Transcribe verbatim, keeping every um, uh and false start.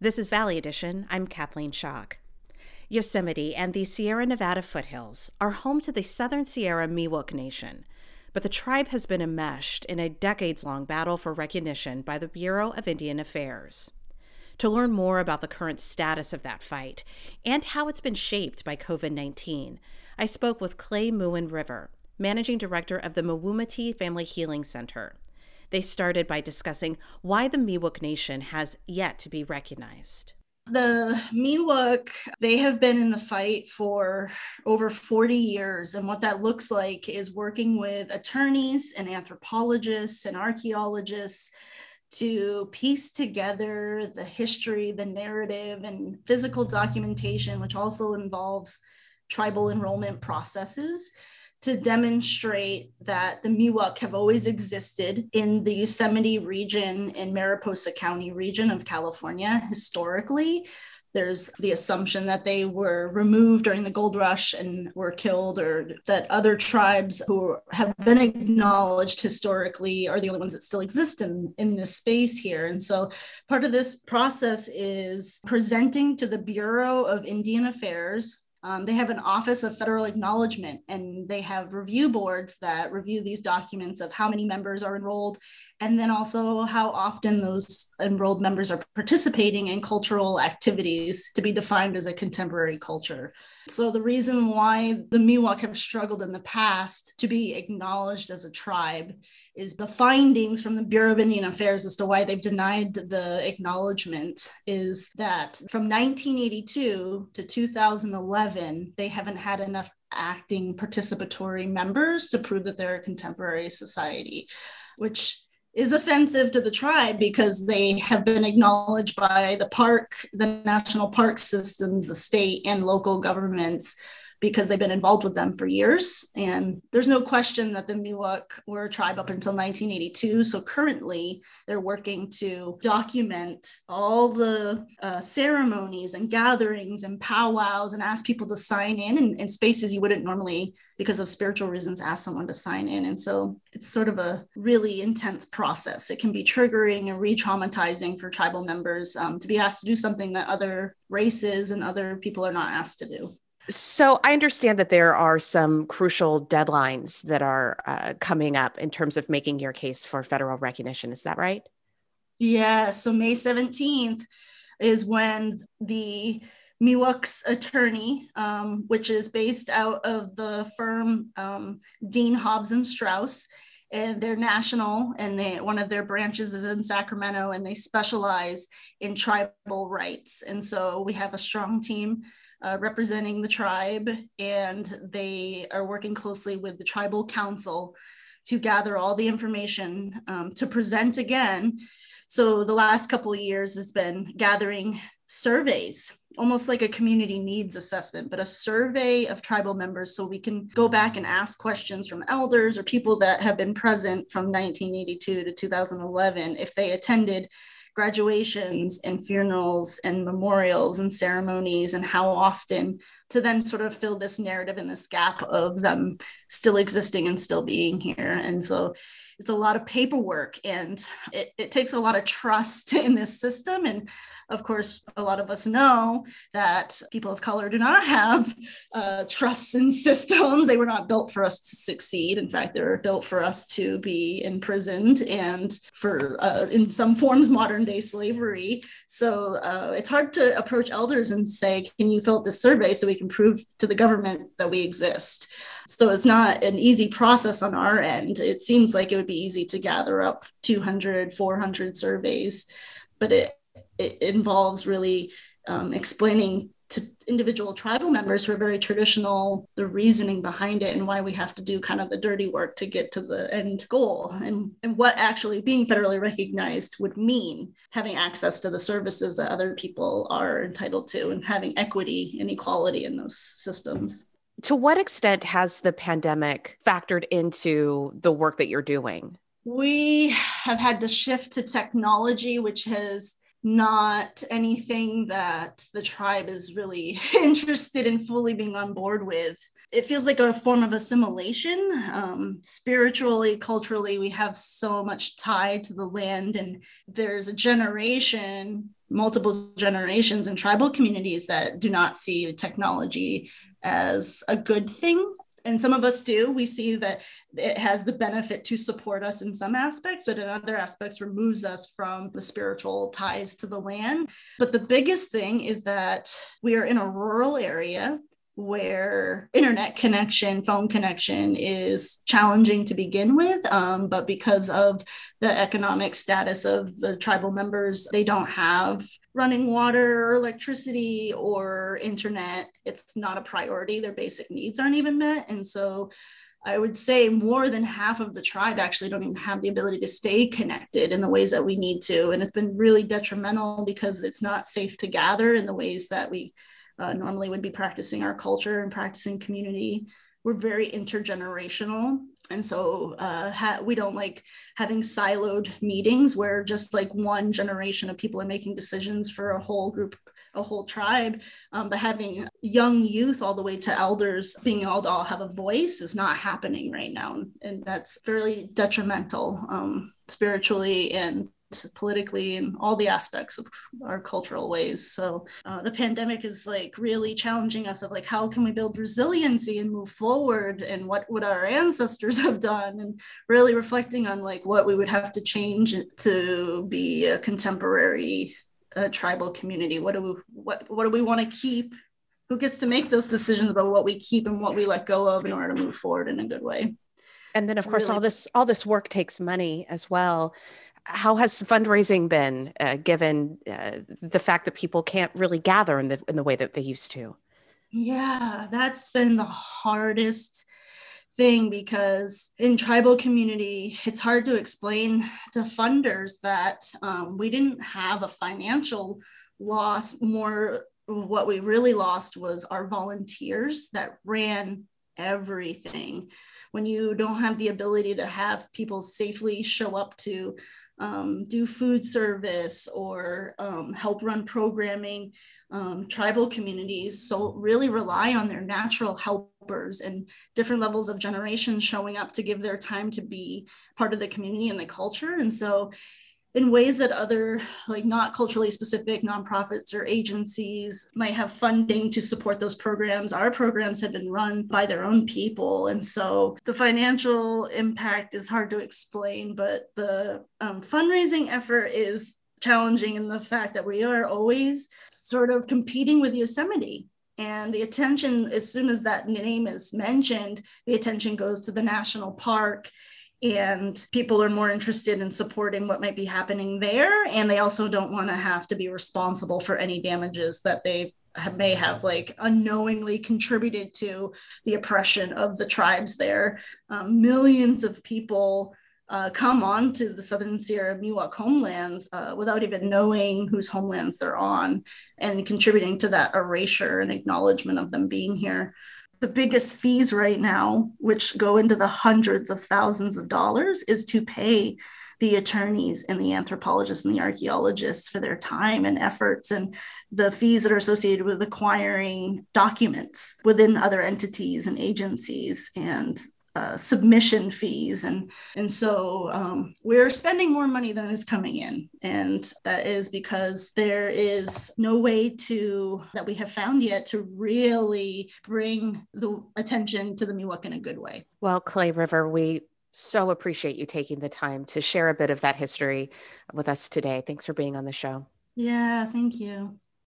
This is Valley Edition. I'm Kathleen Schock. Yosemite and the Sierra Nevada foothills are home to the Southern Sierra Miwok Nation, but the tribe has been enmeshed in a decades-long battle for recognition by the Bureau of Indian Affairs. To learn more about the current status of that fight and how it's been shaped by covid nineteen, I spoke with Clay Muen River, Managing Director of the Mewumati Family Healing Center. They started by discussing why the Miwok Nation has yet to be recognized. The Miwok, they have been in the fight for over forty years. And what that looks like is working with attorneys and anthropologists and archaeologists to piece together the history, the narrative, and physical documentation, which also involves tribal enrollment processes, to demonstrate that the Miwok have always existed in the Yosemite region and Mariposa County region of California. Historically, there's the assumption that they were removed during the gold rush and were killed, or that other tribes who have been acknowledged historically are the only ones that still exist in, in this space here. And so part of this process is presenting to the Bureau of Indian Affairs. Um, they have an Office of Federal Acknowledgement, and they have review boards that review these documents of how many members are enrolled, and then also how often those enrolled members are participating in cultural activities to be defined as a contemporary culture. So the reason why the Miwok have struggled in the past to be acknowledged as a tribe is the findings from the Bureau of Indian Affairs as to why they've denied the acknowledgement is that from nineteen eighty-two to two thousand eleven, they haven't had enough acting participatory members to prove that they're a contemporary society, which is offensive to the tribe because they have been acknowledged by the park, the national park systems, the state and local governments, because they've been involved with them for years. And there's no question that the Miwok were a tribe up until nineteen eighty-two. So currently they're working to document all the uh, ceremonies and gatherings and powwows and ask people to sign in, in in spaces you wouldn't normally, because of spiritual reasons, ask someone to sign in. And so it's sort of a really intense process. It can be triggering and re-traumatizing for tribal members um, to be asked to do something that other races and other people are not asked to do. So I understand that there are some crucial deadlines that are uh, coming up in terms of making your case for federal recognition. Is that right? Yeah. So May seventeenth is when the Miwok's attorney, um, which is based out of the firm um, Dean Hobbs and Strauss, and they're national, and they, one of their branches is in Sacramento, and they specialize in tribal rights. And so we have a strong team Uh, representing the tribe, and they are working closely with the tribal council to gather all the information um, to present again. So the last couple of years has been gathering surveys, almost like a community needs assessment, but a survey of tribal members so we can go back and ask questions from elders or people that have been present from nineteen eighty-two to two thousand eleven if they attended graduations and funerals and memorials and ceremonies, and how often, to then sort of fill this narrative and this gap of them still existing and still being here. And so it's a lot of paperwork, and it, it takes a lot of trust in this system. And of course, a lot of us know that people of color do not have uh, trusts in systems. They were not built for us to succeed. In fact, they were built for us to be imprisoned and for, uh, in some forms, modern day slavery. So uh, it's hard to approach elders and say, can you fill out this survey so we can prove to the government that we exist? So it's not an easy process on our end. It seems like it would be easy to gather up two hundred, four hundred surveys, but it, it involves really um, explaining to individual tribal members who are very traditional, the reasoning behind it and why we have to do kind of the dirty work to get to the end goal, and, and what actually being federally recognized would mean, having access to the services that other people are entitled to, and having equity and equality in those systems. To what extent has the pandemic factored into the work that you're doing? We have had to shift to technology, which has not anything that the tribe is really interested in fully being on board with. It feels like a form of assimilation. Um, spiritually, culturally, we have so much tied to the land, and there's a generation, multiple generations in tribal communities that do not see technology as a good thing. And some of us do. We see that it has the benefit to support us in some aspects, but in other aspects removes us from the spiritual ties to the land. But the biggest thing is that we are in a rural area where internet connection, phone connection is challenging to begin with. Um, but because of the economic status of the tribal members, they don't have running water or electricity or internet. It's not a priority. Their basic needs aren't even met. And so I would say more than half of the tribe actually don't even have the ability to stay connected in the ways that we need to. And it's been really detrimental because it's not safe to gather in the ways that we Uh, normally would be practicing our culture and practicing community. We're very intergenerational. And so uh, ha- we don't like having siloed meetings where just like one generation of people are making decisions for a whole group, a whole tribe. Um, but having young youth all the way to elders being able to all have a voice is not happening right now. And that's fairly detrimental um, spiritually and politically and all the aspects of our cultural ways. So uh, the pandemic is like really challenging us of like, how can we build resiliency and move forward, and what would our ancestors have done, and really reflecting on like what we would have to change to be a contemporary uh, tribal community. What do we, what, what do we want to keep? Who gets to make those decisions about what we keep and what we let go of in order to move forward in a good way? And then, it's of course, really- all this all this work takes money as well. How has fundraising been, uh, given uh, the fact that people can't really gather in the in the way that they used to? Yeah, that's been the hardest thing, because in tribal community, it's hard to explain to funders that um, we didn't have a financial loss. More, what we really lost was our volunteers that ran everything. When you don't have the ability to have people safely show up to um, do food service or um, help run programming, um, tribal communities so really rely on their natural helpers and different levels of generations showing up to give their time to be part of the community and the culture. And so in ways that other, like not culturally specific nonprofits or agencies might have funding to support those programs, our programs have been run by their own people. And so the financial impact is hard to explain, but the um, fundraising effort is challenging in the fact that we are always sort of competing with Yosemite. And the attention, as soon as that name is mentioned, the attention goes to the national park. And people are more interested in supporting what might be happening there. And they also don't want to have to be responsible for any damages that they have, may have like unknowingly contributed to the oppression of the tribes there. Um, millions of people uh, come on to the Southern Sierra Miwok homelands uh, without even knowing whose homelands they're on, and contributing to that erasure and acknowledgement of them being here. The biggest fees right now, which go into the hundreds of thousands of dollars, is to pay the attorneys and the anthropologists and the archaeologists for their time and efforts, and the fees that are associated with acquiring documents within other entities and agencies, and uh, submission fees. And, and so um, we're spending more money than is coming in. And that is because there is no way to, that we have found yet, to really bring the attention to the Miwok in a good way. Well, Clay River, we so appreciate you taking the time to share a bit of that history with us today. Thanks for being on the show. Yeah, thank you.